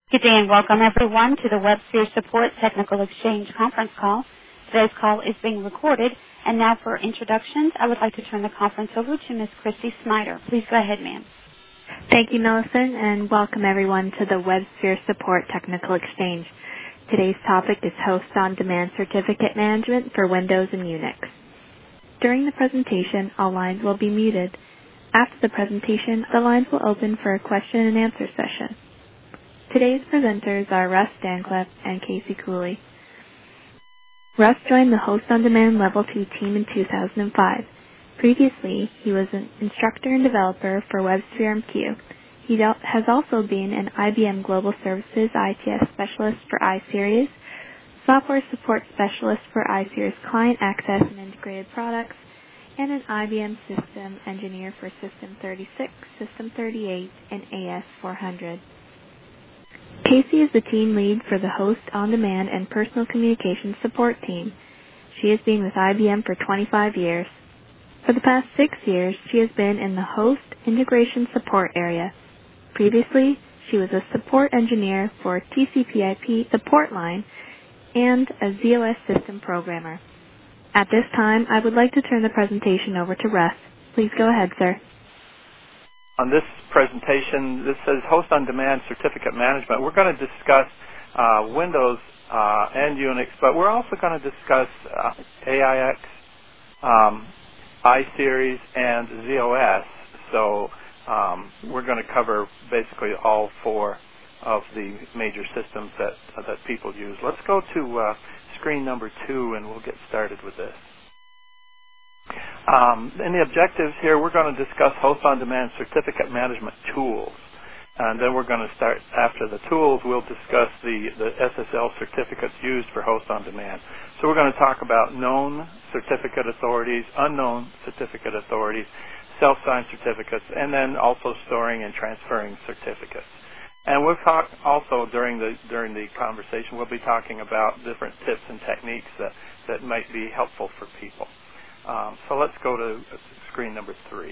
Good day and welcome everyone to the WebSphere Support Technical Exchange conference call. Today's call is being recorded. And now for introductions, I would like to turn the conference over to Ms. Christy Snyder. Please go ahead, ma'am. Thank you, Millicent, and welcome everyone to the WebSphere Support Technical Exchange. Today's topic is Host on Demand Certificate Management for Windows and Unix. During the presentation, all lines will be muted. After the presentation, the lines will open for a question and answer session. Today's presenters are Russ Stancliffe and Casey Cooley. Russ joined the Host on Demand Level 2 team in 2005. Previously, he was an instructor and developer for WebSphere MQ. He has also been an IBM Global Services ITS Specialist for iSeries, Software Support Specialist for iSeries Client Access and Integrated Products, and an IBM System Engineer for System 36, System 38, and AS400. Casey is the team lead for the Host on Demand and Personal Communications Support team. She has been with IBM for 25 years. For the past 6 years, she has been in the Host Integration Support area. Previously, she was a support engineer for TCP/IP support line and a ZOS system programmer. At this time, I would like to turn the presentation over to Russ. Please go ahead, sir. On this presentation, this says Host on Demand Certificate Management. We're going to discuss Windows and Unix, but we're also going to discuss AIX, iSeries, and ZOS. So we're going to cover basically all four of the major systems that people use. Let's go to screen number 2, and we'll get started with this. In the objectives here, we're going to discuss Host on Demand Certificate Management tools. And then we're going to start, after the tools, we'll discuss the SSL certificates used for Host on Demand. So we're going to talk about known certificate authorities, unknown certificate authorities, self-signed certificates, and then also storing and transferring certificates. And we'll talk also during the conversation, we'll be talking about different tips and techniques that might be helpful for people. So let's go to screen number 3.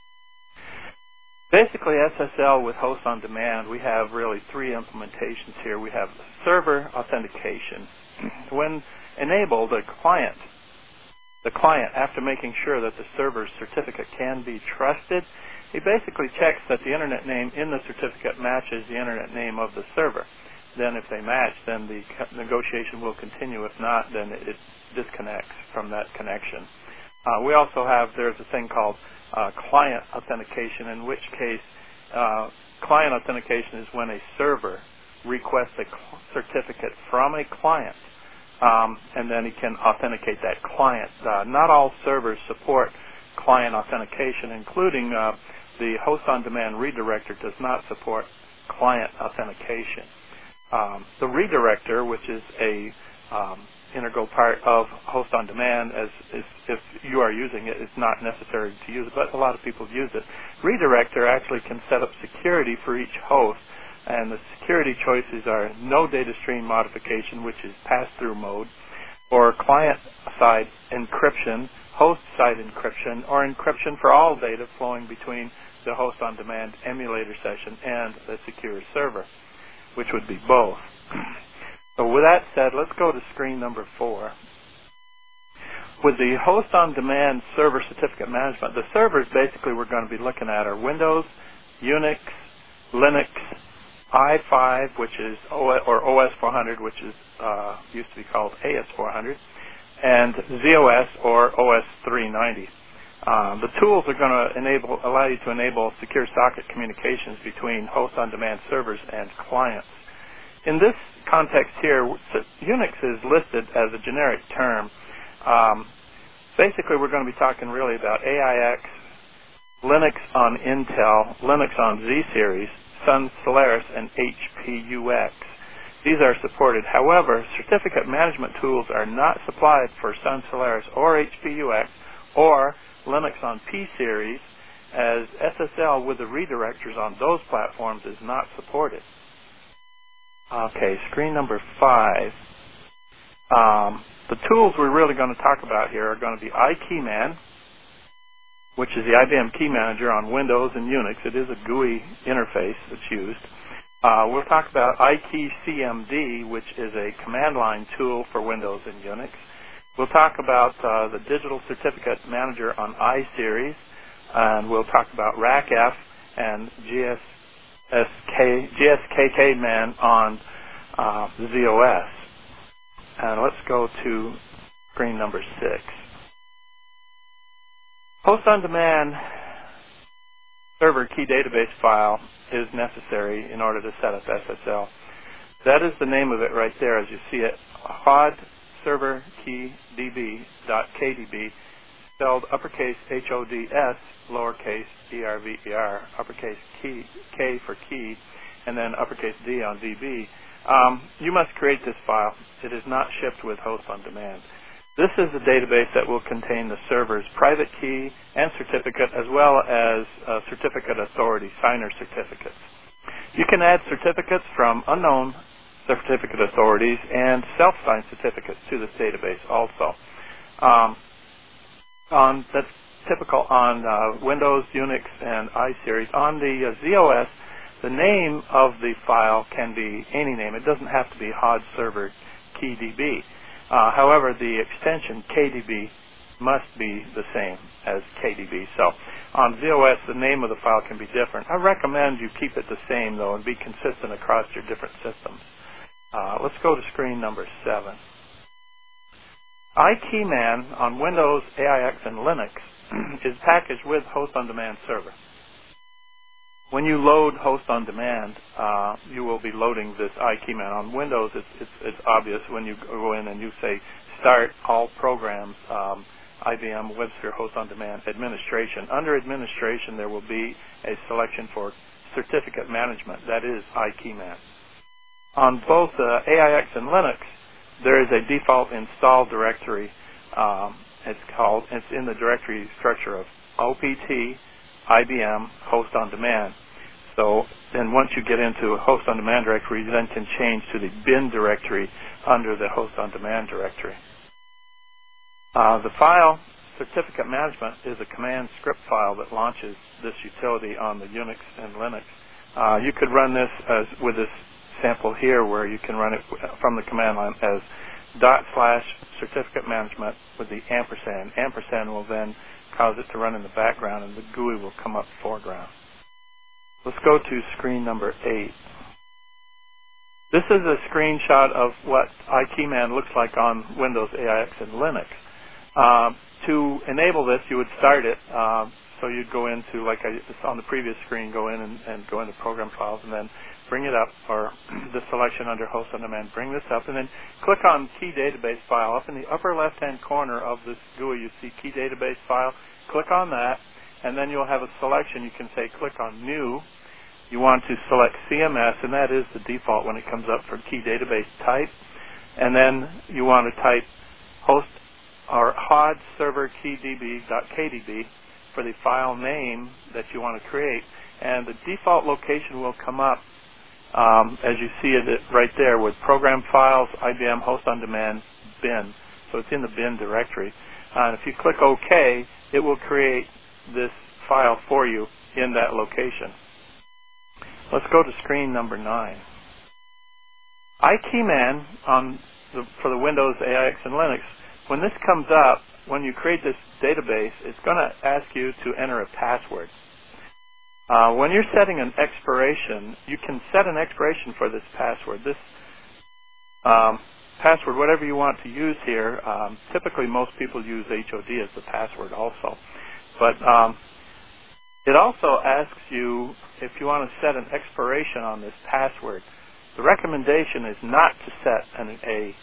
Basically, SSL with Host on Demand, we have really 3 implementations here. We have server authentication. When enabled, the client, after making sure that the server's certificate can be trusted, he basically checks that the internet name in the certificate matches the internet name of the server. Then if they match, then the negotiation will continue. If not, then it disconnects from that connection. We also have, there's a thing called client authentication, in which case client authentication is when a server requests a certificate from a client, and then he can authenticate that client. Not all servers support client authentication, including the Host on Demand redirector does not support client authentication. The redirector, which is a integral part of Host on Demand, as if you are using it, it's not necessary to use it, but a lot of people use it. Redirector actually can set up security for each host, and the security choices are no data stream modification, which is pass-through mode, or client-side encryption, host-side encryption, or encryption for all data flowing between the Host on Demand emulator session and the secure server, which would be both. So with that said, let's go to screen number 4. With the Host on Demand Server Certificate Management, the servers basically we're going to be looking at are Windows, Unix, Linux, i5, which is OS 400, which is used to be called AS400, and ZOS or OS 390. The tools are going to allow you to enable secure socket communications between Host on Demand servers and clients. In this context here, Unix is listed as a generic term. Basically, we're going to be talking really about AIX, Linux on Intel, Linux on Z-Series, Sun Solaris, and HPUX. These are supported. However, certificate management tools are not supplied for Sun Solaris or HPUX or Linux on P-Series, as SSL with the redirectors on those platforms is not supported. Okay, screen number 5. The tools we're really going to talk about here are going to be iKeyman, which is the IBM Key Manager on Windows and Unix. It is a GUI interface that's used. We'll talk about iKeyCMD, which is a command line tool for Windows and Unix. We'll talk about the Digital Certificate Manager on iSeries, and we'll talk about RACF and GSKKman on ZOS. And let's go to screen number 6. Host on Demand server key database file is necessary in order to set up SSL. That is the name of it right there as you see it. HOD server key db.kdb, spelled uppercase HODS, lowercase DRVER, uppercase key, K for key, and then uppercase D on DB. You must create this file. It is not shipped with Host on Demand. This is a database that will contain the server's private key and certificate, as well as certificate authority, signer certificates. You can add certificates from unknown certificate authorities and self-signed certificates to this database also. That's typical on Windows, Unix, and iSeries. On the ZOS, the name of the file can be any name. It doesn't have to be HOD server key DB. However, the extension KDB must be the same as KDB. So on ZOS, the name of the file can be different. I recommend you keep it the same, though, and be consistent across your different systems. Let's go to screen number 7. iKeyman on Windows, AIX, and Linux is packaged with Host on Demand server. When you load Host on Demand, you will be loading this iKeyman. On Windows, it's obvious when you go in and you say Start All Programs, IBM WebSphere Host on Demand Administration. Under Administration, there will be a selection for Certificate Management. That is iKeyman. On both AIX and Linux, there is a default install directory. It's in the directory structure of OPT IBM Host on Demand. So then once you get into a Host on Demand directory, you then can change to the bin directory under the Host on Demand directory. The file Certificate Management is a command script file that launches this utility on the Unix and Linux. You could run this with this sample here, where you can run it from the command line as /certificate management with the ampersand. Ampersand will then cause it to run in the background, and the GUI will come up foreground. Let's go to screen number 8. This is a screenshot of what iKeyman looks like on Windows, AIX, and Linux. To enable this, you would start it. So you'd go into, like on the previous screen, go in and go into Program Files, and then bring it up, or the selection under Host on Demand, bring this up, and then click on Key Database File. Up in the upper left-hand corner of this GUI, you see Key Database File. Click on that, and then you'll have a selection. You can say click on New. You want to select CMS, and that is the default when it comes up for Key Database Type. And then you want to type host or HOD server key db.kdb for the file name that you want to create. And the default location will come up as you see it right there with Program Files, IBM Host on Demand, bin. So it's in the bin directory. And if you click OK, it will create this file for you in that location. Let's go to screen number 9. iKeyman for the Windows, AIX, and Linux, when this comes up, when you create this database, it's going to ask you to enter a password. When you're setting an expiration, you can set an expiration for this password. This password, whatever you want to use here, typically most people use HOD as the password also. But it also asks you if you want to set an expiration on this password. The recommendation is not to set an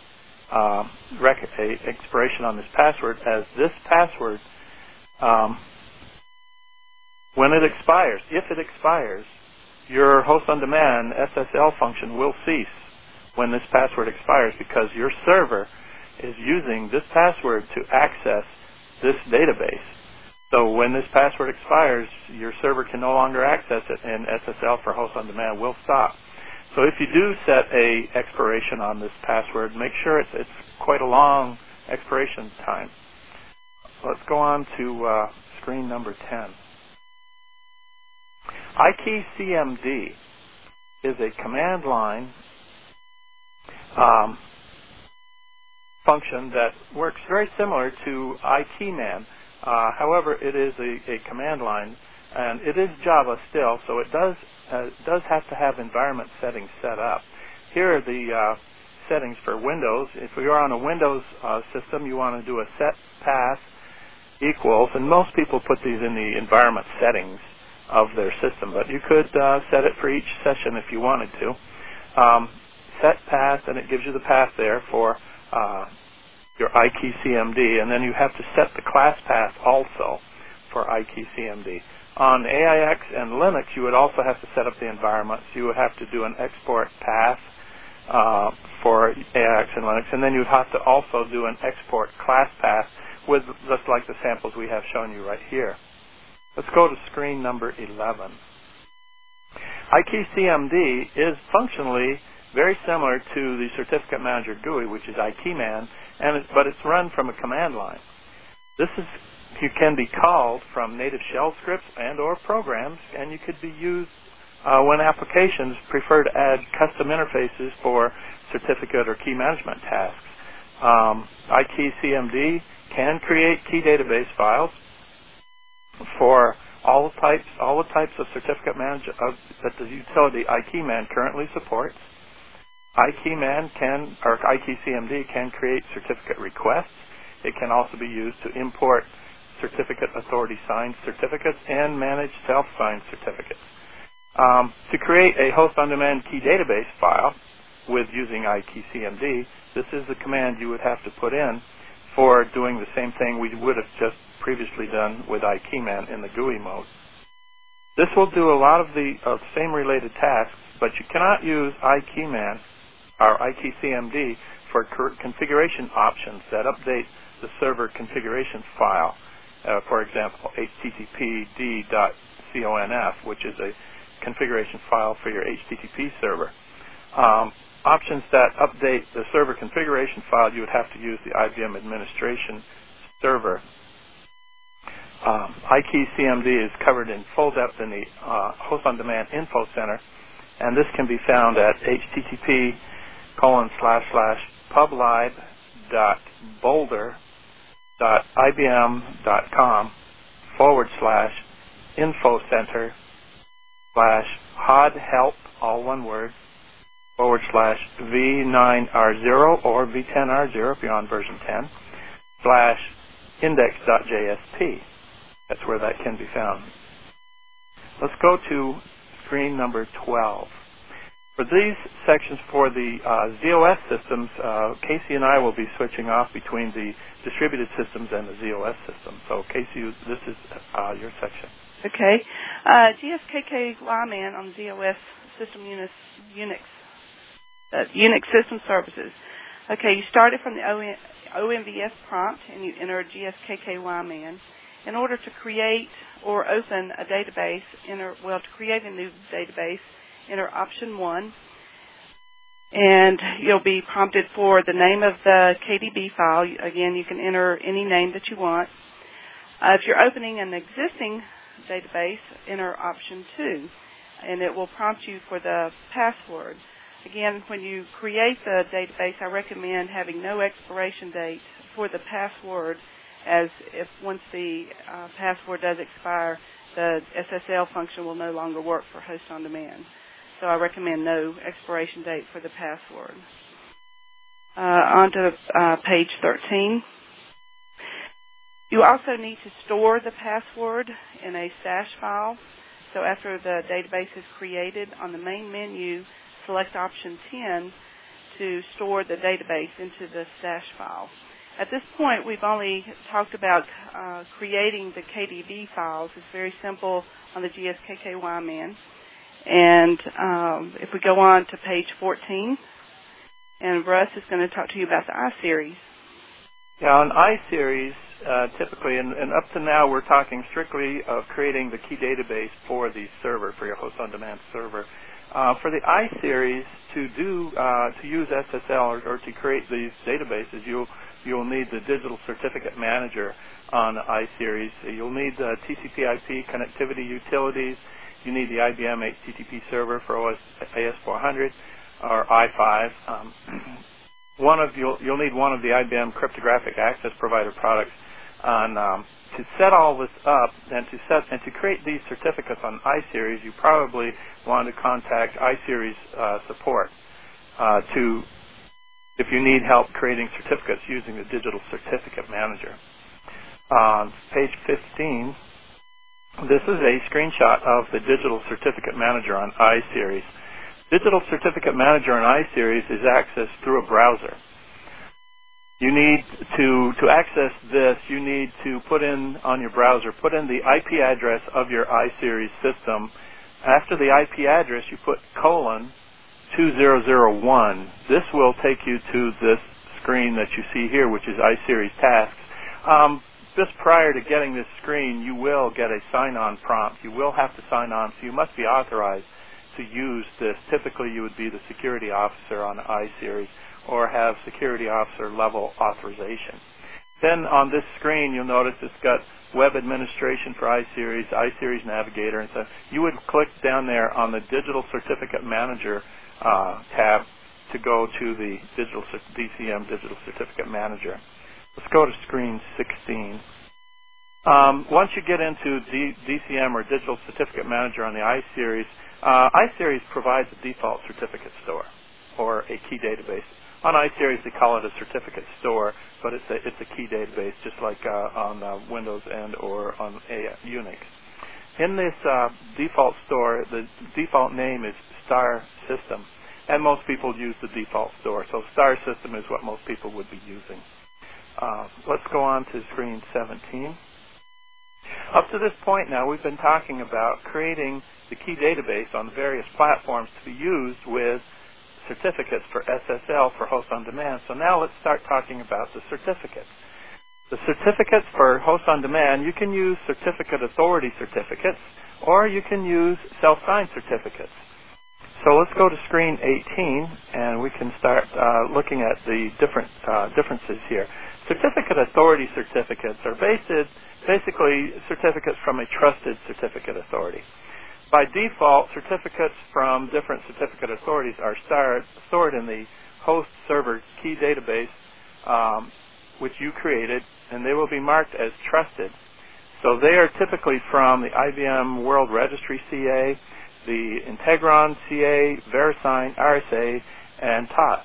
expiration on this password, as this password, when it expires, if it expires, your Host on Demand SSL function will cease when this password expires, because your server is using this password to access this database. So when this password expires, your server can no longer access it, and SSL for Host on Demand will stop. So if you do set a expiration on this password, make sure it's quite a long expiration time. Let's go on to screen number 10. iKeyCMD is a command line function that works very similar to IKeyman. However, it is a command line, and it is Java still, so it does have to have environment settings set up. Here are the settings for Windows. If you're on a Windows system, you want to do a set path equals, and most people put these in the environment settings of their system, but you could set it for each session if you wanted to. Set path, and it gives you the path there for your IKeyCMD, and then you have to set the class path also for IKeyCMD. On AIX and Linux, you would also have to set up the environments. You would have to do an export path for AIX and Linux, and then you would have to also do an export class path with just like the samples we have shown you right here. Let's go to screen number 11. IKeyCMD is functionally very similar to the Certificate Manager GUI, which is IKeyman, but it's run from a command line. This can be called from native shell scripts and or programs, and you could be used when applications prefer to add custom interfaces for certificate or key management tasks. IKeyCMD can create key database files for all the types of certificate management that the utility IKeyman currently supports. IKeyCMD can create certificate requests. It can also be used to import certificate authority signed certificates and manage self-signed certificates. To create a host-on-demand key database file with using IKeyCMD, this is the command you would have to put in for doing the same thing we would have just previously done with IKeyman in the GUI mode. This will do a lot of the same related tasks, but you cannot use IKeyman or IKeyCMD for configuration options that update the server configuration file. For example, httpd.conf, which is a configuration file for your HTTP server. Options that update the server configuration file, you would have to use the IBM administration server. IKeyCMD is covered in full depth in the Host on Demand Info Center, and this can be found at http://publib.boulder.ibm.com/infocenter/hodhelp, all one word, /V9R0 or V10R0 if you're on version 10, /index.jsp. That's where that can be found. Let's go to screen number 12. For these sections for the ZOS systems, Casey and I will be switching off between the distributed systems and the ZOS system. So Casey, this is your section. Okay. GSKKYman on ZOS system Unix system services. Okay, you started from the OMVS prompt and you enter GSKKYman. In order to create or open a database, to create a new database, enter option 1, and you'll be prompted for the name of the KDB file. Again, you can enter any name that you want. If you're opening an existing database, enter option 2, and it will prompt you for the password. Again, when you create the database, I recommend having no expiration date for the password, as if once the password does expire, the SSL function will no longer work for Host on Demand. So I recommend no expiration date for the password. On to page 13. You also need to store the password in a stash file. So after the database is created, on the main menu, select option 10 to store the database into the stash file. At this point, we've only talked about creating the KDB files. It's very simple on the GSKKYman. And if we go on to page 14, and Russ is going to talk to you about the iSeries. Yeah, on iSeries, typically, and up to now, we're talking strictly of creating the key database for the server, for your Host on Demand server. For the iSeries, to use SSL or to create these databases, you'll need the Digital Certificate Manager on iSeries. You'll need the TCP/IP connectivity utilities, you need the IBM HTTP server for OS AS400 or i5. You'll need one of the IBM cryptographic access provider products to set all this up and to create these certificates on iSeries. You probably want to contact iSeries support if you need help creating certificates using the Digital Certificate Manager. On page 15, this is a screenshot of the Digital Certificate Manager on iSeries. Digital Certificate Manager on iSeries is accessed through a browser. You need to access this, you need to put in on your browser, put in the IP address of your iSeries system. After the IP address, you put :2001. This will take you to this screen that you see here, which is iSeries Tasks. Just prior to getting this screen, you will get a sign-on prompt. You will have to sign on, so you must be authorized to use this. Typically, you would be the security officer on iSeries or have security officer level authorization. Then on this screen, you'll notice it's got web administration for iSeries, iSeries Navigator, and so you would click down there on the Digital Certificate Manager tab to go to the DCM Digital Certificate Manager. Let's go to screen 16. Once you get into DCM or Digital Certificate Manager on the iSeries, iSeries provides a default certificate store or a key database. On iSeries, they call it a certificate store, but it's a key database, just like on Windows and or on Unix. In this default store, the default name is Star System, and most people use the default store. So Star System is what most people would be using. Let's go on to screen 17. Up to this point now, we've been talking about creating the key database on various platforms to be used with certificates for SSL for host on demand. So now let's start talking about the certificates. The certificates for host on demand, you can use certificate authority certificates or you can use self-signed certificates. So let's go to screen 18 and we can start looking at the different differences here. Certificate authority certificates are basically certificates from a trusted certificate authority. By default, certificates from different certificate authorities are stored in the host server key database which you created, and they will be marked as trusted. So they are typically from the IBM World Registry CA, the Integron CA, VeriSign, RSA, and TOT.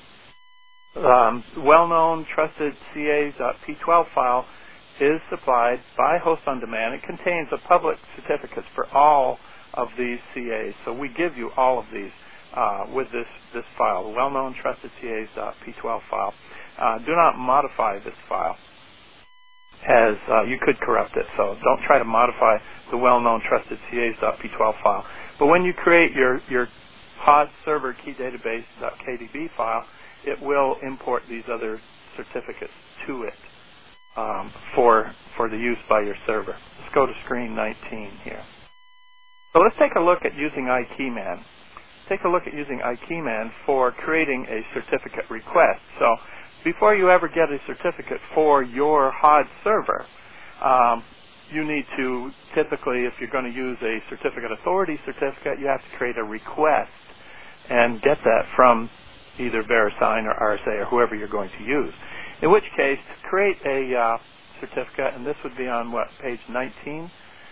Well-known trusted CA.P12 file is supplied by Host on Demand. It contains the public certificates for all of these CAs. So we give you all of these with this file, the well-known trusted CAs.P12 file. Do not modify this file, as you could corrupt it. So don't try to modify the well-known trusted CAs.P12 file. But when you create your pod server key database.kdb file, it will import these other certificates to it for the use by your server. Let's go to screen 19 here. So let's take a look at using iKeyman. Take a look at using iKeyman for creating a certificate request. So before you ever get a certificate for your HOD server, you need to typically, if you're going to use a certificate authority certificate, you have to create a request and get that from either VeriSign or RSA or whoever you're going to use. In which case, to create a certificate, and this would be on page 19.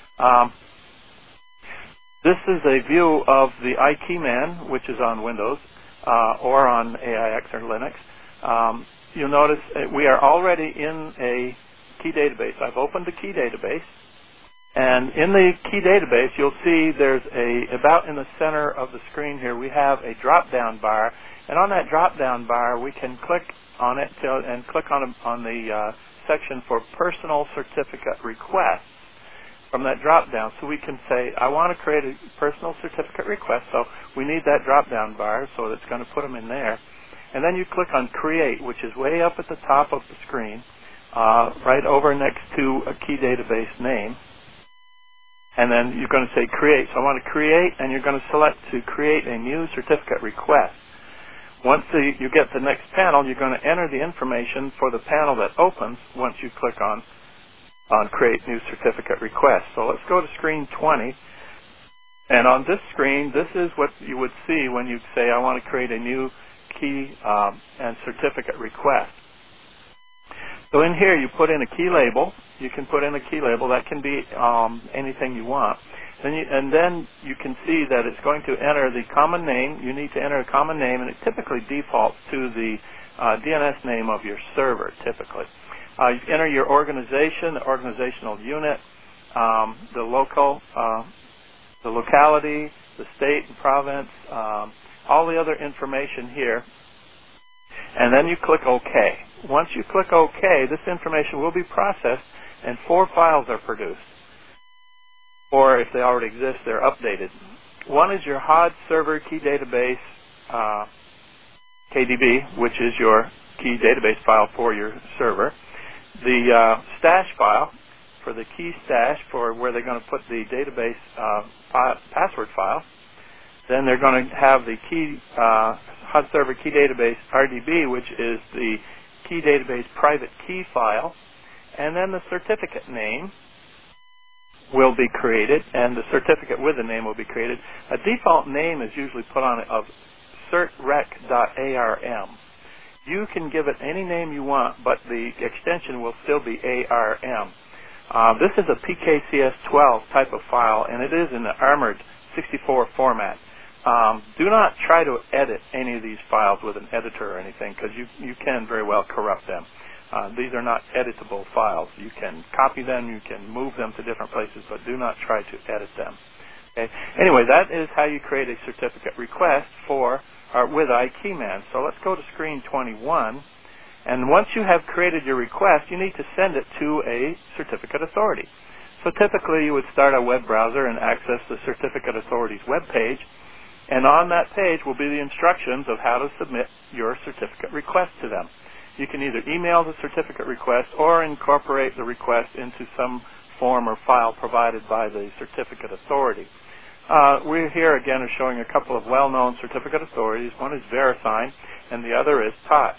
This is a view of the iKeyman, which is on Windows or on AIX or Linux. You'll notice we are already in a key database. I've opened the key database, and in the key database, you'll see there's about in the center of the screen here, we have a drop-down bar, and on that drop-down bar, we can click on it and click on the section for personal certificate requests from that drop-down. So we can say, I want to create a personal certificate request, so we need that drop-down bar, so it's going to put them in there. And then you click on Create, which is way up at the top of the screen, right over next to a key database name. And then you're going to say Create. So I want to create, and you're going to select to create a new certificate request. Once you get the next panel, you're going to enter the information for the panel that opens once you click on Create New Certificate Request. So let's go to screen 20. And on this screen, this is what you would see when you say, I want to create a new key and certificate request. So in here, you put in a key label. You can put in a key label. That can be anything you want. And then you can see that it's going to enter the common name. You need to enter a common name, and it typically defaults to the DNS name of your server, typically. You enter your organization, the organizational unit, the locality, the state and province, all the other information here, and then you click OK. Once you click OK, this information will be processed, and 4 files are produced. Or if they already exist, they're updated. One is your HOD server key database, KDB, which is your key database file for your server. The stash file for the key stash for where they're going to put the database password file. Then they're going to have the key HOD server key database RDB, which is the key database private key file. And then the certificate name will be created, and the certificate with the name will be created. A default name is usually put on it of certrec.arm. You can give it any name you want, but the extension will still be ARM. This is a PKCS12 type of file, and it is in the Armored 64 format. Do not try to edit any of these files with an editor or anything, because you can very well corrupt them. These are not editable files. You can copy them, you can move them to different places, but do not try to edit them. Okay? Anyway, that is how you create a certificate request with iKeyman. So let's go to screen 21. And once you have created your request, you need to send it to a certificate authority. So typically you would start a web browser and access the certificate authority's web page. And on that page will be the instructions of how to submit your certificate request to them. You can either email the certificate request or incorporate the request into some form or file provided by the certificate authority. We here again are showing a couple of well-known certificate authorities. One is VeriSign and the other is TOTS.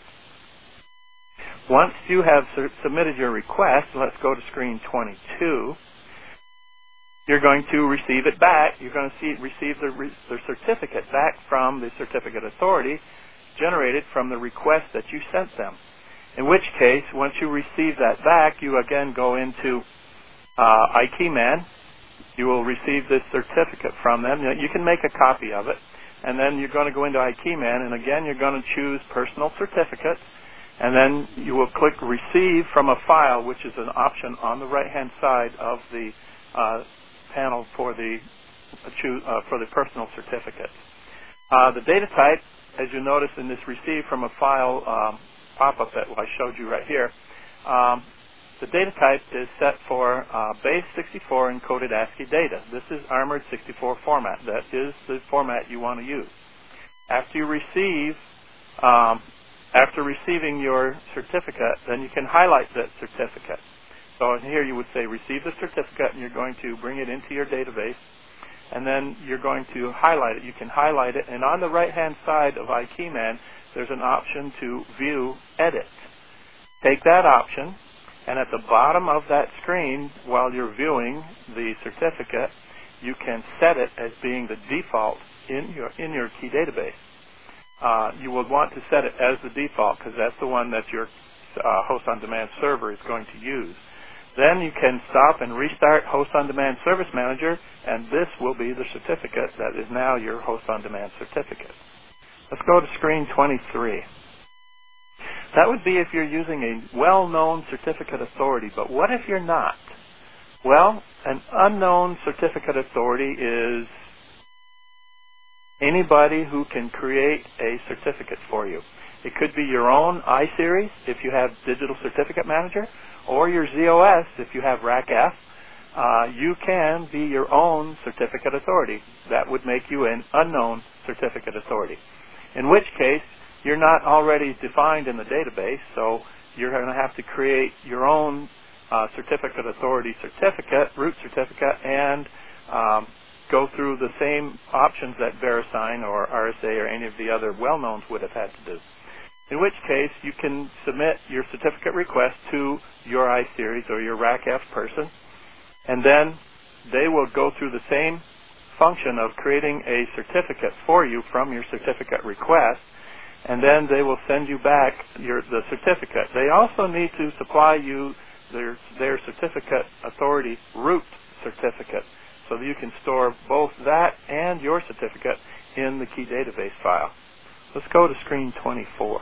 Once you have submitted your request, let's go to screen 22. You're going to receive it back. You're going to receive the certificate back from the certificate authority generated from the request that you sent them. In which case, once you receive that back, you again go into iKeyman. You will receive this certificate from them. You can make a copy of it, and then you're going to go into iKeyman, and again you're going to choose Personal Certificates, and then you will click Receive from a File, which is an option on the right-hand side of the panel for the personal certificates. The data type, as you notice in this Receive from a File pop-up that I showed you right here, the data type is set for base 64 encoded ASCII data. This is Armored 64 format. That is the format you want to use. After receiving your certificate, then you can highlight that certificate. So here you would say receive the certificate, and you're going to bring it into your database, and then you're going to highlight it. You can highlight it, and on the right-hand side of iKeyman, there's an option to View Edit. Take that option, and at the bottom of that screen, while you're viewing the certificate, you can set it as being the default in your key database. You would want to set it as the default because that's the one that your Host on Demand server is going to use. Then you can stop and restart Host on Demand Service Manager, and this will be the certificate that is now your Host on Demand certificate. Let's go to screen 23. That would be if you're using a well-known certificate authority, but what if you're not? Well, an unknown certificate authority is anybody who can create a certificate for you. It could be your own iSeries if you have Digital Certificate Manager, or your ZOS if you have RACF. You can be your own certificate authority. That would make you an unknown certificate authority. In which case, you're not already defined in the database, so you're going to have to create your own certificate authority certificate, root certificate, and go through the same options that VeriSign or RSA or any of the other well-knowns would have had to do. In which case, you can submit your certificate request to your iSeries or your RACF person, and then they will go through the same function of creating a certificate for you from your certificate request, and then they will send you back the certificate. They also need to supply you their certificate authority root certificate, so that you can store both that and your certificate in the key database file. Let's go to screen 24.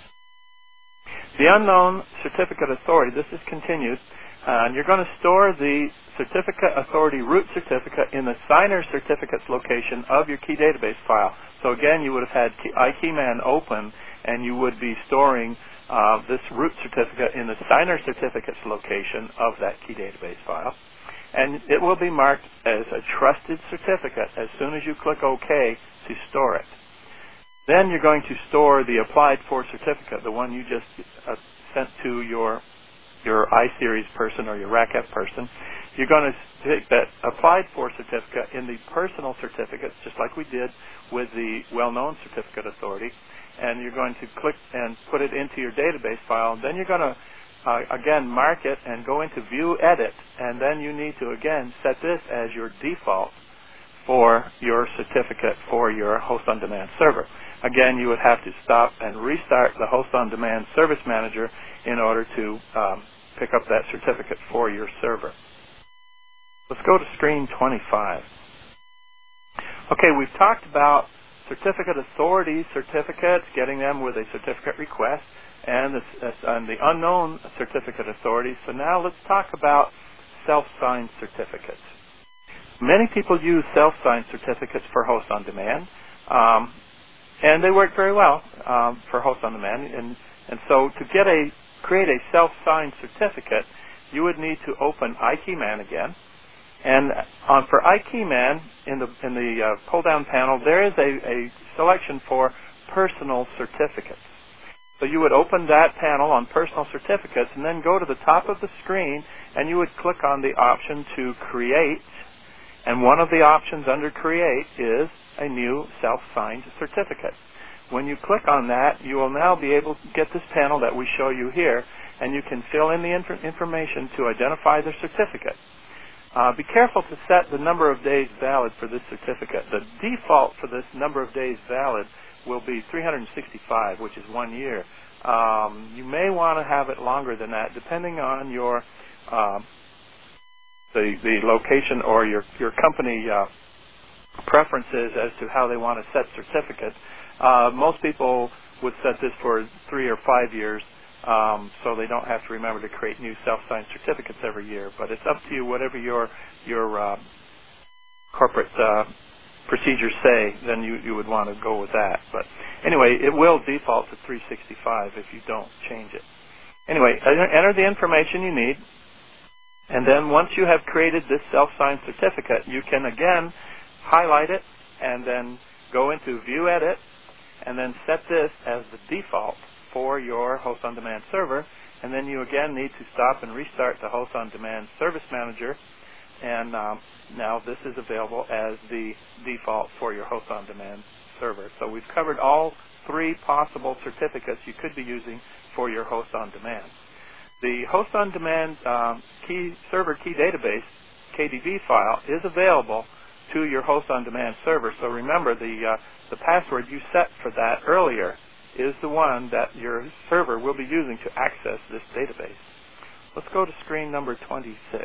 The unknown certificate authority, this is continued, and you're going to store the certificate authority root certificate in the signer certificates location of your key database file. So again, you would have had iKeyman open, and you would be storing this root certificate in the signer certificates location of that key database file. And it will be marked as a trusted certificate as soon as you click OK to store it. Then you're going to store the applied for certificate, the one you just sent to your iSeries person or your RACF person. You're going to take that applied for certificate in the personal certificates, just like we did with the well-known certificate authority, and you're going to click and put it into your database file. And then you're going to again mark it and go into View Edit, and then you need to again set this as your default for your certificate for your Host on Demand server. Again, you would have to stop and restart the Host on Demand Service Manager in order to pick up that certificate for your server. Let's go to screen 25. Okay, we've talked about certificate authority certificates, getting them with a certificate request, and the unknown certificate authority. So now let's talk about self-signed certificates. Many people use self-signed certificates for Host on Demand, and they work very well for Host on Demand. And so to create a self-signed certificate, you would need to open iKeyman again. And for iKeyman, in the pull-down panel, there is a selection for personal certificates. So you would open that panel on personal certificates and then go to the top of the screen, and you would click on the option to create. And one of the options under create is a new self-signed certificate. When you click on that, you will now be able to get this panel that we show you here, and you can fill in the information to identify the certificate. Be careful to set the number of days valid for this certificate. The default for this number of days valid will be 365, which is 1 year. You may want to have it longer than that, depending on your the location or your company preferences as to how they want to set certificates. Most people would set this for 3 or 5 years, so they don't have to remember to create new self-signed certificates every year. But it's up to you, whatever your corporate procedures say, then you would want to go with that. But anyway, it will default to 365 if you don't change it. Anyway, enter the information you need, and then once you have created this self-signed certificate, you can again highlight it and then go into View Edit and then set this as the default for your Host on Demand server, and then you again need to stop and restart the Host on Demand Service Manager, and now this is available as the default for your Host on Demand server. So we've covered all 3 possible certificates you could be using for your Host on Demand. The Host on Demand server key database KDB file is available to your Host on Demand server. So remember, the password you set for that earlier is the one that your server will be using to access this database. Let's go to screen number 26.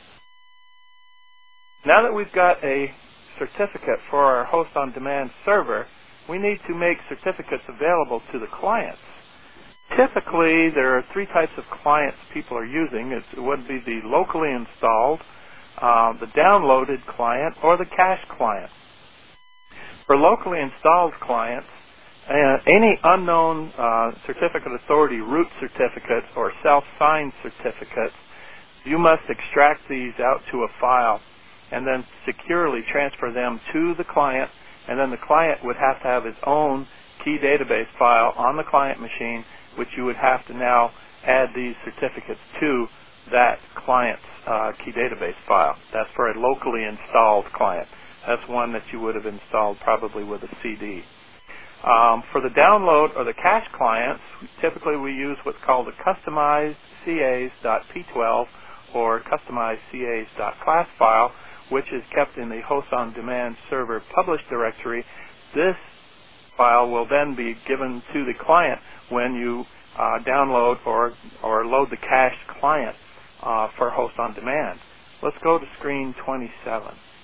Now that we've got a certificate for our Host on Demand server, we need to make certificates available to the clients. Typically, there are 3 types of clients people are using. It would be the locally installed, the downloaded client, or the cached client. For locally installed clients, any unknown certificate authority root certificates or self-signed certificates, you must extract these out to a file and then securely transfer them to the client, and then the client would have to have its own key database file on the client machine, which you would have to now add these certificates to that client's key database file. That's for a locally installed client. That's one that you would have installed probably with a CD. For the download or the cache clients, typically we use what's called a customized CAs.p12 or customized CAs.class file, which is kept in the host on demand server publish directory. This file will then be given to the client when you download or load the cached client for host on demand. Let's go to screen 27.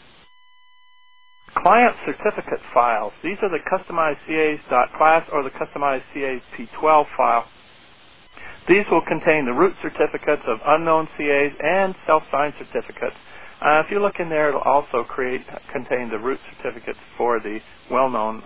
Client certificate files. These are the customized CAs.class or the customized CAs P12 file. These will contain the root certificates of unknown CAs and self-signed certificates. If you look in there, it'll also contain the root certificates for the well-known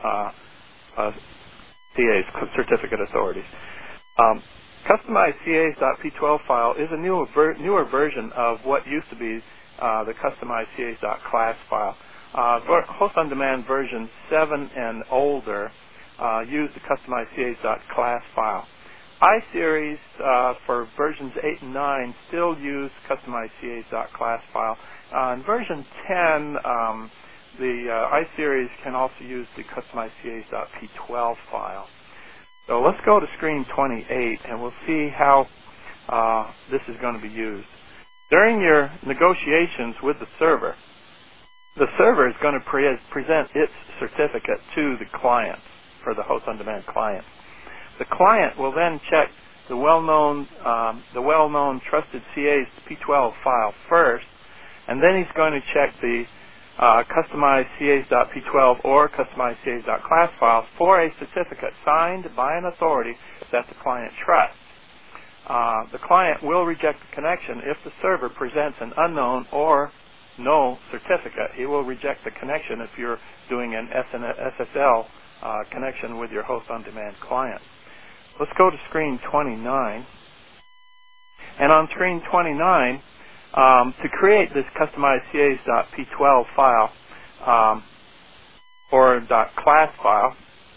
CAs, certificate authorities. Customized CAs.P12 file is a newer version of what used to be the customized CAs.class file. Host on demand version 7 and older use the customized CAs.class file. iSeries for versions 8 and 9 still use customized CAs.class file. In version 10, the iSeries can also use the customized CAs.P12 file. So let's go to screen 28 and we'll see how this is going to be used. During your negotiations with the server is going to present its certificate to the client for the host on demand client. The client will then check the well-known trusted CA's P12 file first, and then he's going to check the customized CAs.P12 or customized CAs.class files for a certificate signed by an authority that the client trusts. The client will reject the connection if the server presents an unknown or no certificate. He will reject the connection if you're doing an SSL connection with your host on demand client. Let's go to screen 29. And on screen 29, to create this customized CAs.P12 file or .class file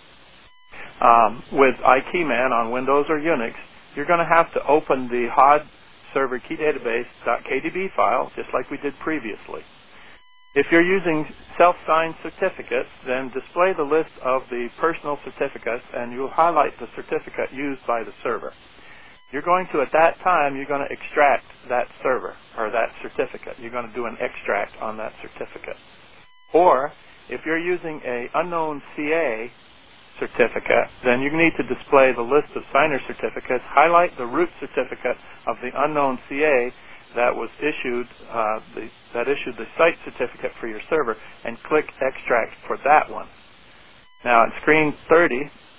with iKeyman on Windows or Unix, you're going to have to open the HOD server key database.kdb file, just like we did previously. If you're using self-signed certificates, then display the list of the personal certificates and you'll highlight the certificate used by the server. You're going to, at that time, you're going to extract that server or that certificate. You're going to do an extract on that certificate. Or, if you're using an unknown CA certificate, then you need to display the list of signer certificates, highlight the root certificate of the unknown CA that was issued, that issued the site certificate for your server, and click Extract for that one. Now, at screen 30,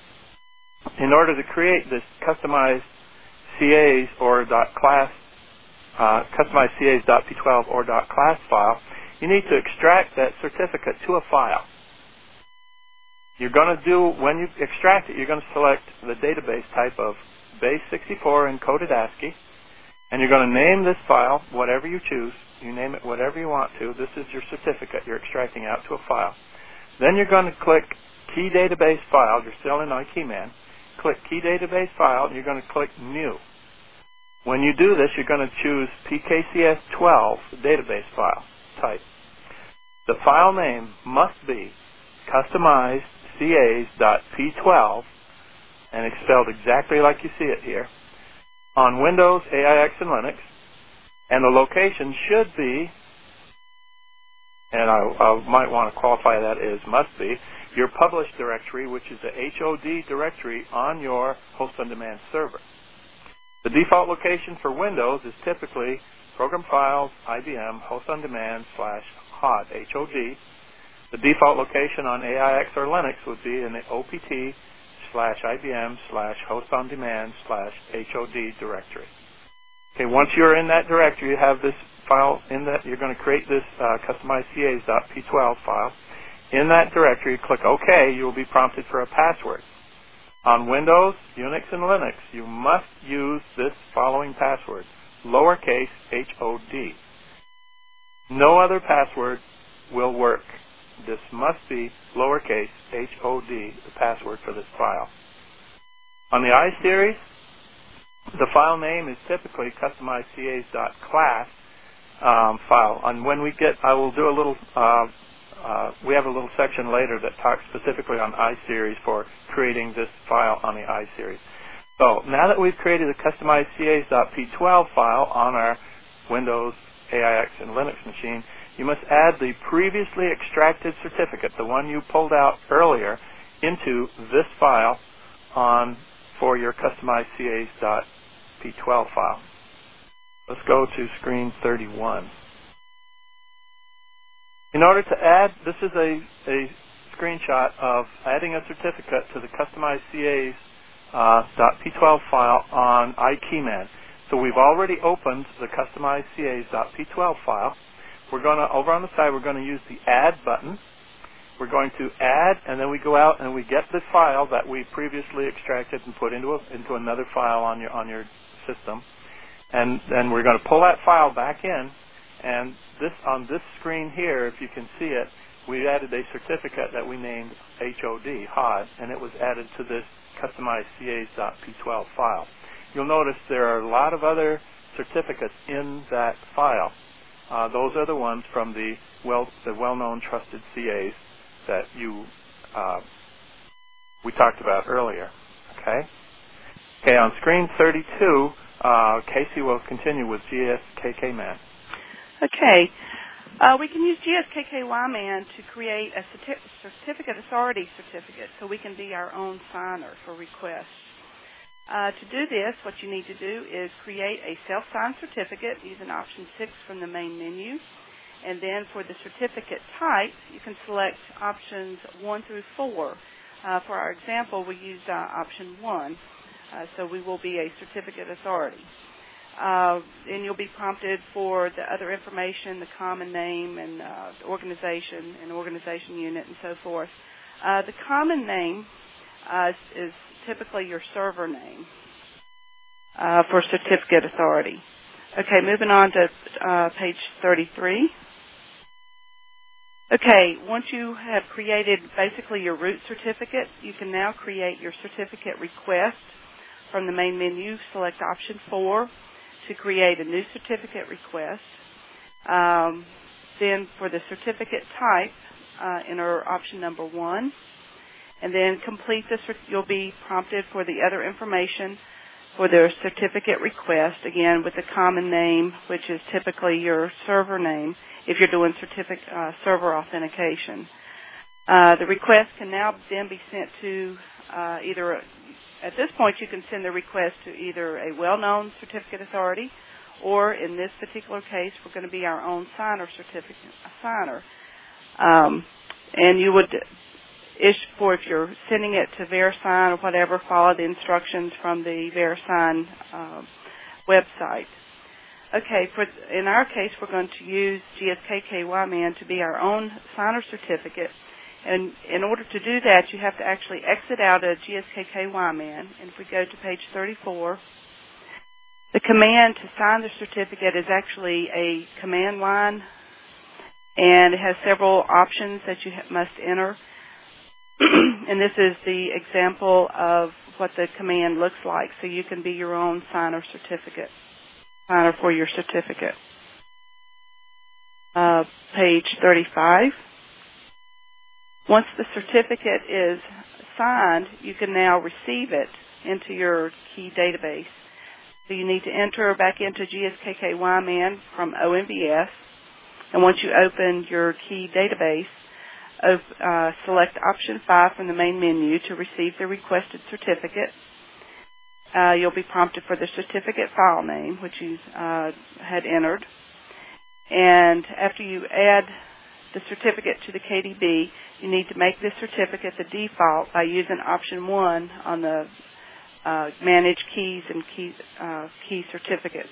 in order to create this customized CAs or .class, customized CAs.P12 or .class file, you need to extract that certificate to a file. You're going to do, when you extract it, you're going to select the database type of base64 encoded ASCII, and you're going to name this file whatever you choose. You name it whatever you want to. This is your certificate you're extracting out to a file. Then you're going to click Key Database File. You're still in iKeyman. Click Key Database File, and you're going to click New. When you do this, you're going to choose PKCS12 database file type. The file name must be customized CAs.P12, and it's spelled exactly like you see it here, on Windows, AIX, and Linux, and the location should be, and I might want to qualify that as must be, your published directory, which is a HOD directory on your host on demand server. The default location for Windows is typically Program Files, IBM, host on demand / HOD, HOD. The default location on AIX or Linux would be in the OPT /IBM /host on demand /HOD directory. Okay, once you're in that directory, you have this file in that you're going to create this customized CAs.P12 file. In that directory, click OK. You will be prompted for a password. On Windows, Unix, and Linux, you must use this following password, lowercase HOD. No other password will work. This must be lowercase HOD, the password for this file. On the iSeries, the file name is typically customized CAs.class file. And when we get, I will do a little, we have a little section later that talks specifically on iSeries for creating this file on the iSeries. So now that we've created a customized CAs.P12 file on our Windows, AIX, and Linux machine, you must add the previously extracted certificate, the one you pulled out earlier, into this file for your customized CAs.p12 file. Let's go to screen 31. In order to add, this is a screenshot of adding a certificate to the customized CAs.p12 file on iKeyman. So we've already opened the customized CAs.p12 file. We're going to, over on the side, we're going to use the Add button. We're going to add, and then we go out and we get the file that we previously extracted and put into another file on your system. And then we're going to pull that file back in. And on this screen here, if you can see it, we added a certificate that we named HOD, and it was added to this customized CAs.p12 file. You'll notice there are a lot of other certificates in that file. Those are the ones from the well-known trusted CAs that we talked about earlier. Okay, on screen 32, Casey will continue with GSKK-MAN. Okay. We can use GSKK-YMAN to create a certificate authority certificate so we can be our own signer for requests. To do this, what you need to do is create a self-signed certificate using option 6 from the main menu. And then for the certificate type, you can select options 1 through 4. For our example, we used option 1, so we will be a certificate authority. And you'll be prompted for the other information, the common name and organization and organization unit and so forth. The common name is typically your server name for certificate authority. Okay, moving on to page 33. Okay, once you have created basically your root certificate, you can now create your certificate request. From the main menu, select option 4 to create a new certificate request. Then for the certificate type, enter option number 1. And then complete this. You'll be prompted for the other information for the certificate request, again with the common name, which is typically your server name if you're doing server authentication. The request can now then be sent to either, at this point you can send the request to either a well-known certificate authority, or in this particular case we're going to be our own signer and you would, if you're sending it to VeriSign or whatever, follow the instructions from the VeriSign website. Okay, in our case, we're going to use GSKK-YMAN to be our own signer certificate. And in order to do that, you have to actually exit out of GSKK-YMAN. And if we go to page 34, the command to sign the certificate is actually a command line, and it has several options that you must enter. And this is the example of what the command looks like, so you can be your own signer for your certificate. Page 35. Once the certificate is signed, you can now receive it into your key database. So you need to enter back into GSKK-YMAN from OMVS, and once you open your key database, select option 5 from the main menu to receive the requested certificate. You'll be prompted for the certificate file name, which you had entered. And after you add the certificate to the KDB, you need to make this certificate the default by using option 1 on the Manage Keys and Key Certificates.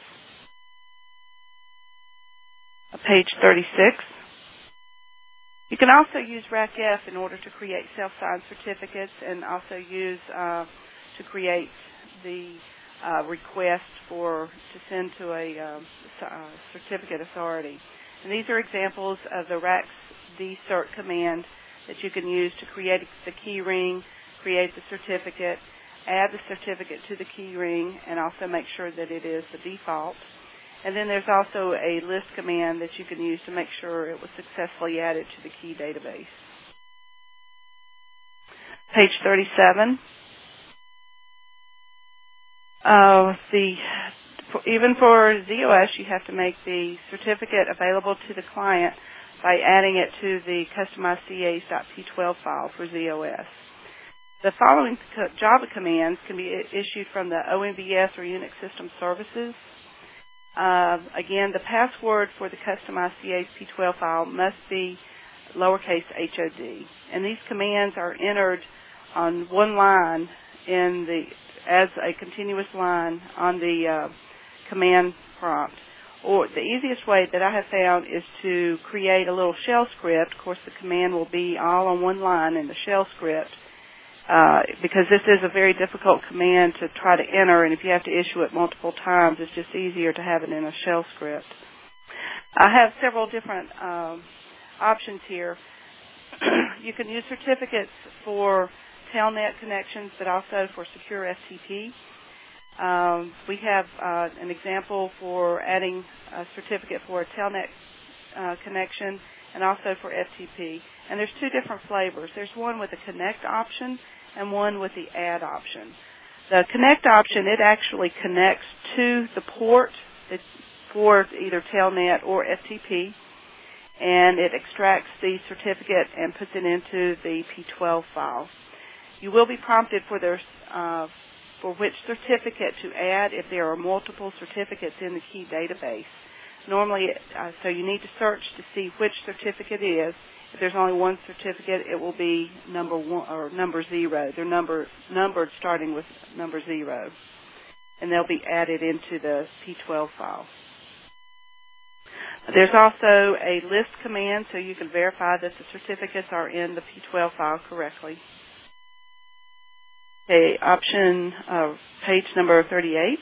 Page 36. You can also use RACF in order to create self-signed certificates, and also use to create the request to send to a certificate authority. And these are examples of the RACS-DCert command that you can use to create the key ring, create the certificate, add the certificate to the key ring, and also make sure that it is the default. And then there's also a list command that you can use to make sure it was successfully added to the key database. Page 37. even for ZOS, you have to make the certificate available to the client by adding it to the customized CAs.p12 file for ZOS. The following Java commands can be issued from the OMVS or Unix System Services. Again, the password for the customized CAs.p12 file must be lowercase HOD. And these commands are entered on one line as a continuous line on the command prompt. Or the easiest way that I have found is to create a little shell script. Of course, the command will be all on one line in the shell script because this is a very difficult command to try to enter, and if you have to issue it multiple times, it's just easier to have it in a shell script. I have several different options here. You can use certificates for Telnet connections, but also for secure FTP. We have an example for adding a certificate for a Telnet connection and also for FTP. And there's two different flavors. There's one with the connect option and one with the add option. The connect option, it actually connects to the port for either Telnet or FTP, and it extracts the certificate and puts it into the P12 file. You will be prompted for which certificate to add if there are multiple certificates in the key database. Normally, so you need to search to see which certificate it is. If there's only one certificate, it will be number 1 or number 0. They're numbered starting with number 0, and they'll be added into the P12 file. There's also a list command, so you can verify that the certificates are in the P12 file correctly. Okay, option page number 38.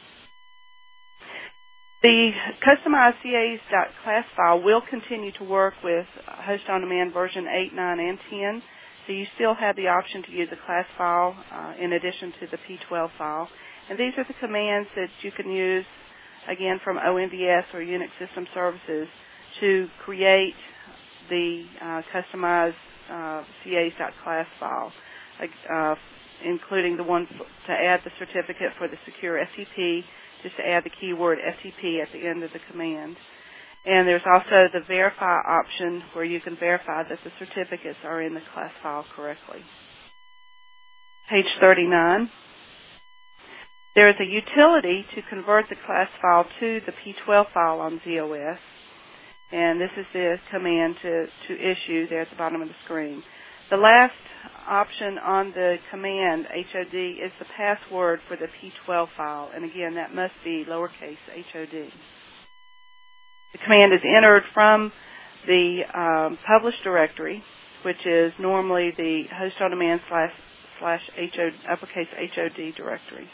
The customized CAs.class file will continue to work with Host On Demand version 8, 9, and 10, so you still have the option to use a class file in addition to the P12 file. And these are the commands that you can use, again, from OMVS or Unix System Services to create the customized CAs.class file, including the one to add the certificate for the secure FTP, just to add the keyword FTP at the end of the command. And there's also the verify option where you can verify that the certificates are in the class file correctly. Page 39. There is a utility to convert the class file to the P12 file on ZOS, and this is the command to issue there at the bottom of the screen. The last option on the command, HOD, is the password for the P12 file, and again, that must be lowercase HOD. The command is entered from the published directory, which is normally the Host On Demand / uppercase HOD directory.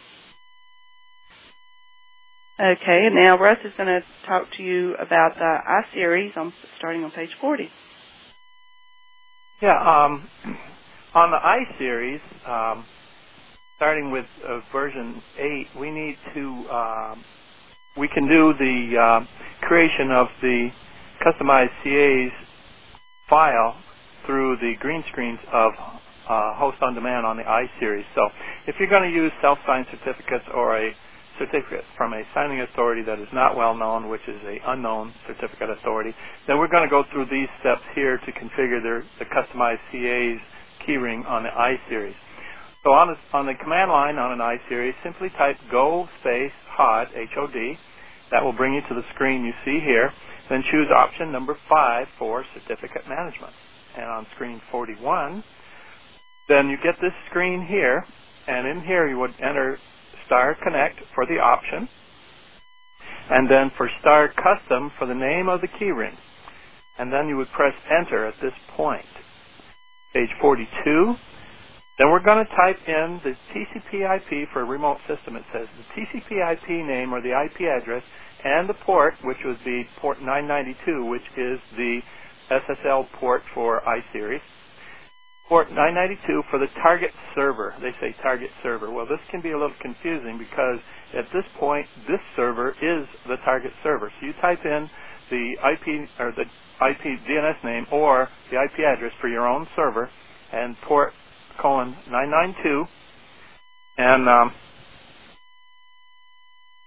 Okay, and now Russ is going to talk to you about the iSeries starting on page 40. Yeah, on the iSeries, starting with version 8, we need to, we can do the creation of the customized CAs file through the green screens of Host On Demand on the iSeries. So if you're going to use self-signed certificates or a certificate from a signing authority that is not well known, which is an unknown certificate authority, then we're going to go through these steps here to configure the customized CA's keyring on the iSeries. So on the command line on an iSeries, simply type go space HOD, H-O-D. That will bring you to the screen you see here. Then choose option number 5 for certificate management. And on screen 41, then you get this screen here, and in here you would enter Star Connect for the option, and then for Star Custom for the name of the keyring. And then you would press Enter at this point. Page 42. Then we're going to type in the TCP/IP for a remote system. It says the TCP/IP name or the IP address and the port, which would be port 992, which is the SSL port for iSeries. Port 992 for the target server. They say target server. Well, this can be a little confusing because at this point, this server is the target server. So you type in the IP or the IP DNS name or the IP address for your own server and port :992, and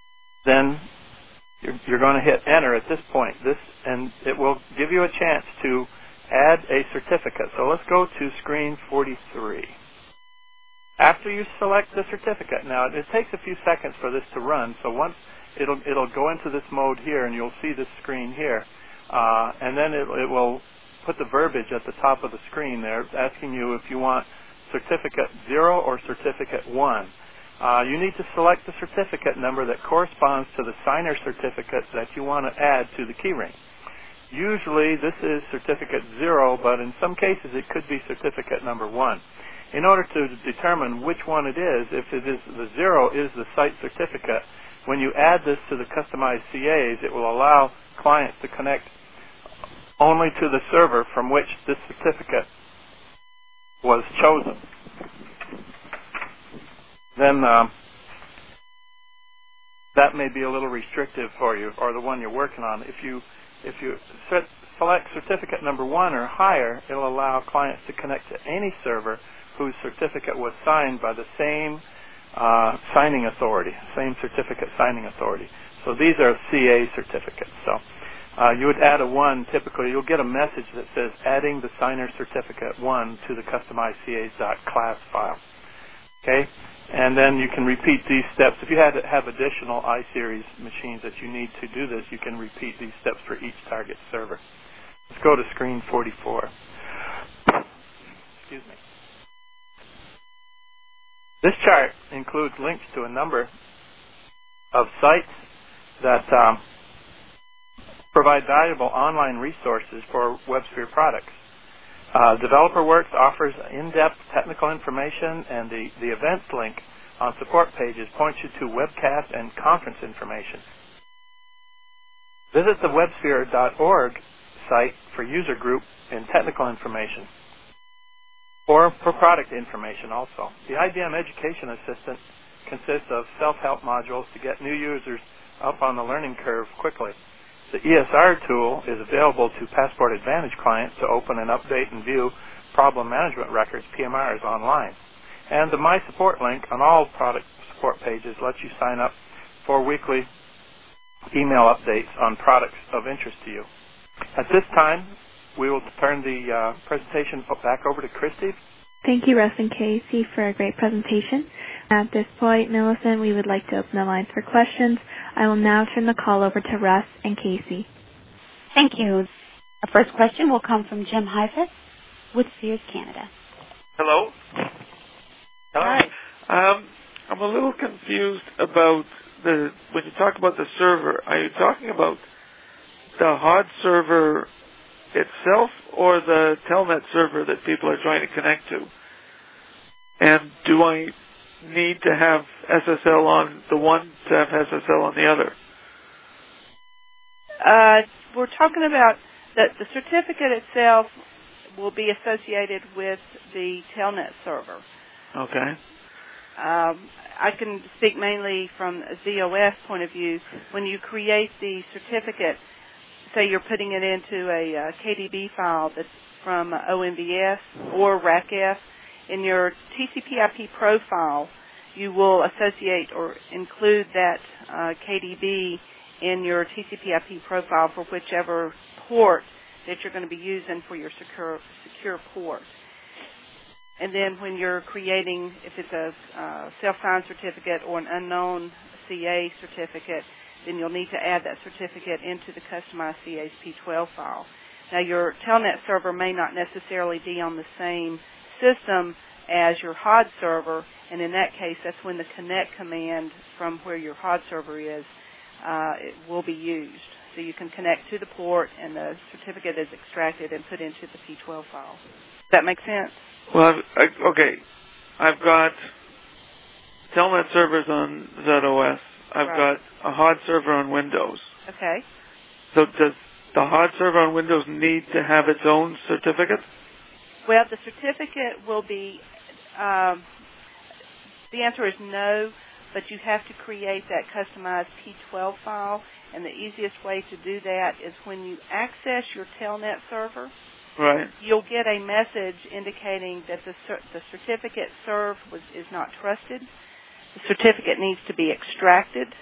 then you're going to hit enter at this point. And it will give you a chance to add a certificate. So let's go to screen 43. After you select the certificate, now it takes a few seconds for this to run. So once it'll go into this mode here, and you'll see this screen here, and then it will put the verbiage at the top of the screen there, asking you if you want certificate 0 or certificate 1. You need to select the certificate number that corresponds to the signer certificate that you want to add to the keyring. Usually this is certificate 0, but in some cases it could be certificate number 1. In order to determine which one it is, if it is the 0 is the site certificate, when you add this to the customized CAs, it will allow clients to connect only to the server from which this certificate was chosen. Then that may be a little restrictive for you, or the one you're working on. If you select certificate number 1 or higher, it'll allow clients to connect to any server whose certificate was signed by the same signing authority, same certificate signing authority. So these are CA certificates. So you would add a 1. Typically, you'll get a message that says adding the signer certificate 1 to the customized CAs.class file. Okay, and then you can repeat these steps. If you have additional iSeries machines that you need to do this, you can repeat these steps for each target server. Let's go to screen 44. Excuse me. This chart includes links to a number of sites that provide valuable online resources for WebSphere products. DeveloperWorks offers in-depth technical information, and the events link on support pages points you to webcast and conference information. Visit the websphere.org site for user group and technical information, or for product information also. The IBM Education Assistant consists of self-help modules to get new users up on the learning curve quickly. The ESR tool is available to Passport Advantage clients to open and update and view problem management records, PMRs, online. And the My Support link on all product support pages lets you sign up for weekly email updates on products of interest to you. At this time, we will turn the presentation back over to Christy. Thank you, Russ and Casey, for a great presentation. At this point, Millicent, we would like to open the lines for questions. I will now turn the call over to Russ and Casey. Thank you. Our first question will come from Jim Heifetz with Sears Canada. Hello. Hi. I'm a little confused about when you talk about the server, are you talking about the HOD server itself or the Telnet server that people are trying to connect to? And do I need to have SSL on the one to have SSL on the other? We're talking about that the certificate itself will be associated with the Telnet server. Okay. I can speak mainly from a ZOS point of view. When you create the certificate, say you're putting it into a KDB file that's from OMVS or RACF, in your TCP/IP profile, you will associate or include that KDB in your TCP/IP profile for whichever port that you're going to be using for your secure port. And then when you're creating, if it's a self-signed certificate or an unknown CA certificate, then you'll need to add that certificate into the customized CA's P12 file. Now, your Telnet server may not necessarily be on the same system as your HOD server, and in that case, that's when the connect command from where your HOD server is it will be used. So you can connect to the port, and the certificate is extracted and put into the P12 file. Does that make sense? Well, okay. I've got Telnet servers on ZOS. I've got a HOD server on Windows. Okay. So does the HOD server on Windows need to have its own certificate? Well, the certificate will be, the answer is no, but you have to create that customized P12 file, and the easiest way to do that is when you access your Telnet server, right, you'll get a message indicating that the certificate served is not trusted. The certificate needs to be extracted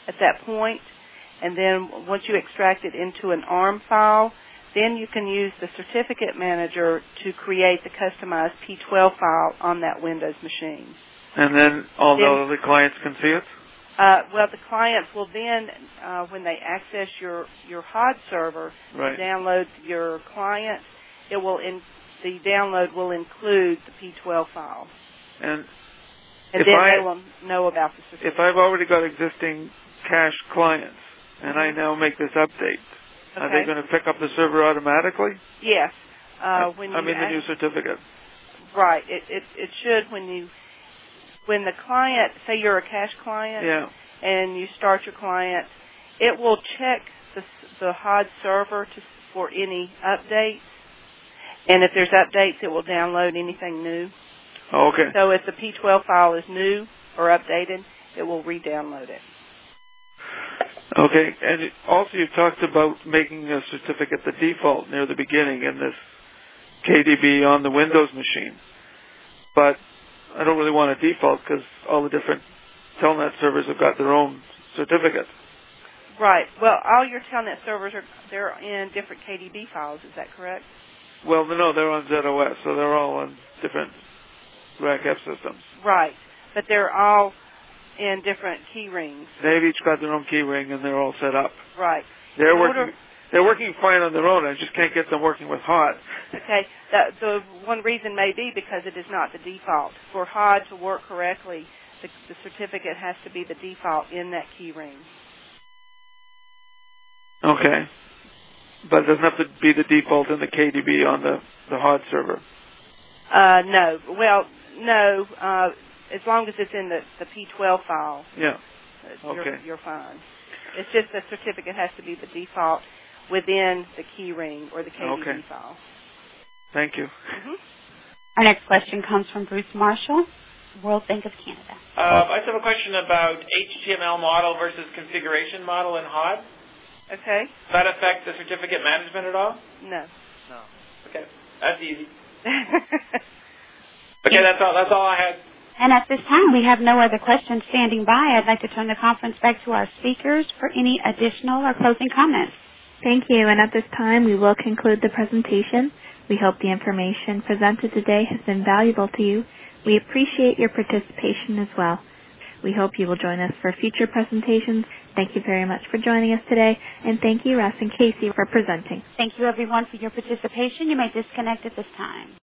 at that point, and then once you extract it into an ARM file, then you can use the certificate manager to create the customized P12 file on that Windows machine. And then all the other clients can see it? Well, the clients will then, when they access your HOD server, right, download your client. The download will include the P12 file. And then they will know about the certificate. If I've already got existing cached clients and I now make this update, are they going to pick up the server automatically? Yes. The new certificate. Right. It should when the client, say you're a cache client, and you start your client, it will check the HOD server for any updates. And if there's updates, it will download anything new. Oh, okay. So if the P12 file is new or updated, it will re-download it. Okay. And also you talked about making a certificate the default near the beginning in this KDB on the Windows machine. But I don't really want a default because all the different Telnet servers have got their own certificate. Right. Well, all your Telnet servers they're in different KDB files. Is that correct? Well, no, they're on ZOS, so they're all on different RACF systems. Right. But they're all in different key rings. They've each got their own key ring, and they're all set up. Right. They're working fine on their own. I just can't get them working with HOD. Okay. The one reason may be because it is not the default. For HOD to work correctly, the certificate has to be the default in that key ring. Okay. But it doesn't have to be the default in the KDB on the HOD server? No. Well, no. As long as it's in the P12 file, you're fine. It's just the certificate has to be the default within the key ring or the KDB file. Thank you. Mm-hmm. Our next question comes from Bruce Marshall, World Bank of Canada. I just have a question about HTML model versus configuration model in HOD. Okay. Does that affect the certificate management at all? No. Okay. That's easy. Okay, that's all I had. And at this time, we have no other questions standing by. I'd like to turn the conference back to our speakers for any additional or closing comments. Thank you. And at this time, we will conclude the presentation. We hope the information presented today has been valuable to you. We appreciate your participation as well. We hope you will join us for future presentations. Thank you very much for joining us today, and thank you, Russ and Casey, for presenting. Thank you, everyone, for your participation. You may disconnect at this time.